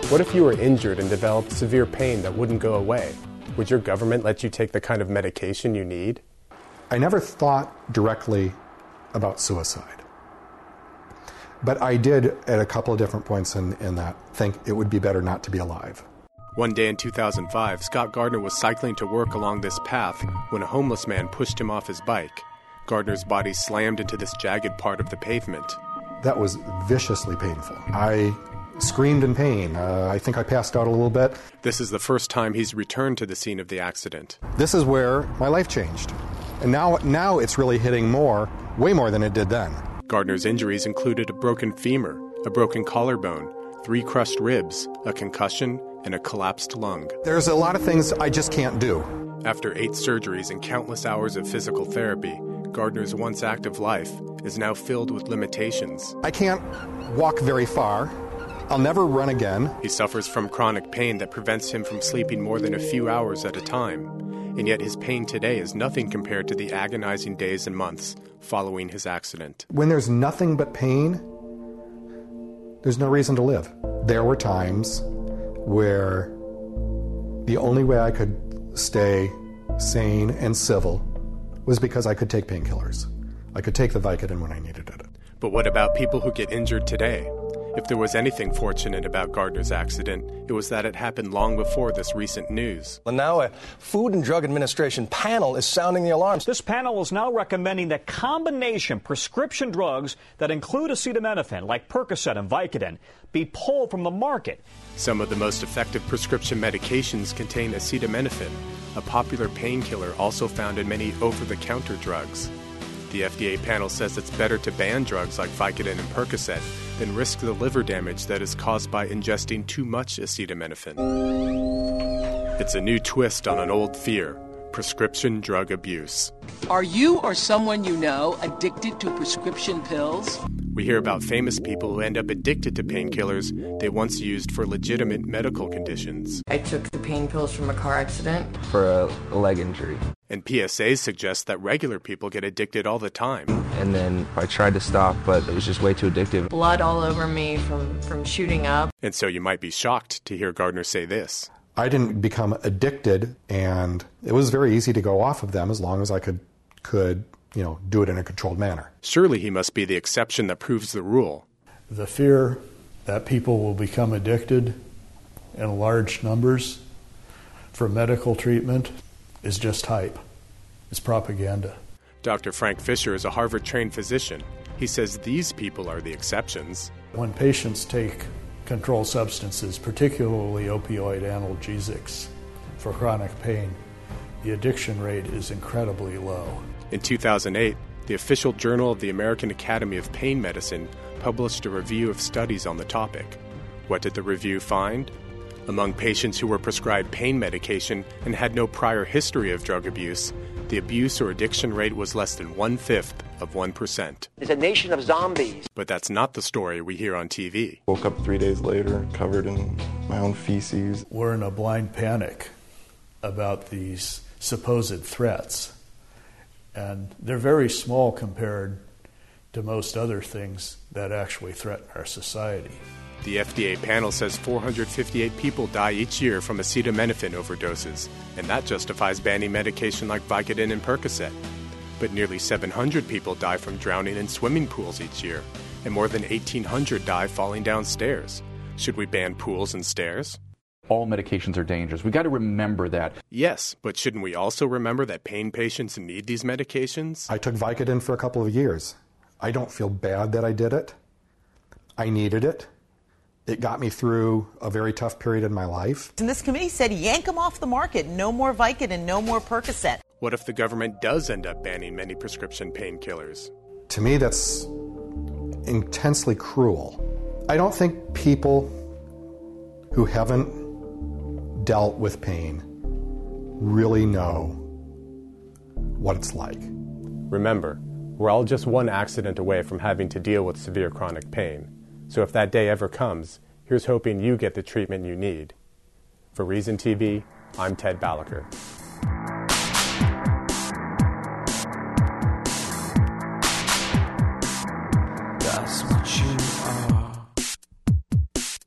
What if you were injured and developed severe pain that wouldn't go away? Would your government let you take the kind of medication you need? I never thought directly about suicide. But I did, at a couple of different points in that, think it would be better not to be alive. One day in 2005, Scott Gardner was cycling to work along this path when a homeless man pushed him off his bike. Gardner's body slammed into this jagged part of the pavement. That was viciously painful. I screamed in pain. I think I passed out a little bit. This is the first time he's returned to the scene of the accident. This is where my life changed. And now it's really hitting way more than it did then. Gardner's injuries included a broken femur, a broken collarbone, 3 crushed ribs, a concussion, and a collapsed lung. There's a lot of things I just can't do. After 8 surgeries and countless hours of physical therapy, Gardner's once active life is now filled with limitations. I can't walk very far. I'll never run again. He suffers from chronic pain that prevents him from sleeping more than a few hours at a time. And yet his pain today is nothing compared to the agonizing days and months following his accident. When there's nothing but pain, there's no reason to live. There were times where the only way I could stay sane and civil was because I could take painkillers. I could take the Vicodin when I needed it. But what about people who get injured today? If there was anything fortunate about Gardner's accident, it was that it happened long before this recent news. And now a Food and Drug Administration panel is sounding the alarms. This panel is now recommending that combination prescription drugs that include acetaminophen, like Percocet and Vicodin, be pulled from the market. Some of the most effective prescription medications contain acetaminophen, a popular painkiller also found in many over-the-counter drugs. The FDA panel says it's better to ban drugs like Vicodin and Percocet than risk the liver damage that is caused by ingesting too much acetaminophen. It's a new twist on an old fear: prescription drug abuse. Are you or someone you know addicted to prescription pills? We hear about famous people who end up addicted to painkillers they once used for legitimate medical conditions. I took the pain pills from a car accident. For a leg injury. And PSAs suggest that regular people get addicted all the time. And then I tried to stop, but it was just way too addictive. Blood all over me from shooting up. And so you might be shocked to hear Gardner say this. I didn't become addicted, and it was very easy to go off of them as long as I could do it in a controlled manner. Surely he must be the exception that proves the rule. The fear that people will become addicted in large numbers for medical treatment is just hype. It's propaganda. Dr. Frank Fisher is a Harvard-trained physician. He says these people are the exceptions. When patients take controlled substances, particularly opioid analgesics, for chronic pain, the addiction rate is incredibly low. In 2008, the official Journal of the American Academy of Pain Medicine published a review of studies on the topic. What did the review find? Among patients who were prescribed pain medication and had no prior history of drug abuse, the abuse or addiction rate was less than 1/5 of 1%. It's a nation of zombies. But that's not the story we hear on TV. Woke up 3 days later, covered in my own feces. We're in a blind panic about these supposed threats. And they're very small compared to most other things that actually threaten our society. The FDA panel says 458 people die each year from acetaminophen overdoses, and that justifies banning medication like Vicodin and Percocet. But nearly 700 people die from drowning in swimming pools each year, and more than 1,800 die falling down stairs. Should we ban pools and stairs? All medications are dangerous. We've got to remember that. Yes, but shouldn't we also remember that pain patients need these medications? I took Vicodin for a couple of years. I don't feel bad that I did it. I needed it. It got me through a very tough period in my life. And this committee said yank them off the market. No more Vicodin, no more Percocet. What if the government does end up banning many prescription painkillers? To me, that's intensely cruel. I don't think people who haven't dealt with pain really know what it's like. Remember, we're all just one accident away from having to deal with severe chronic pain. So if that day ever comes, here's hoping you get the treatment you need. For Reason TV, I'm Ted Balaker. That's what you